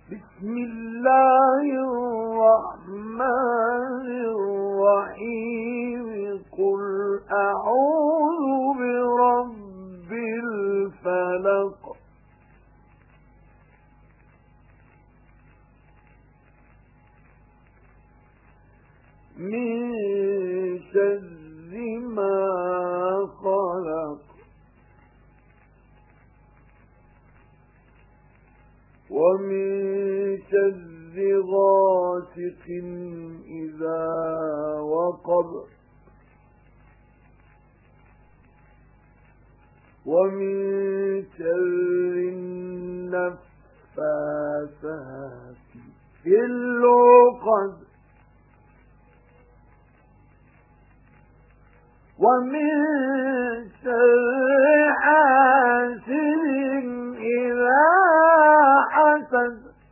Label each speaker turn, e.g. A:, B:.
A: بسم الله الرحمن الرحيم قل أعوذ برب الفلق من شر ما خلق ومن شر غاسق إذا وقب ومن شر النفاثات في العقد ومن شر حاسد إذا حسد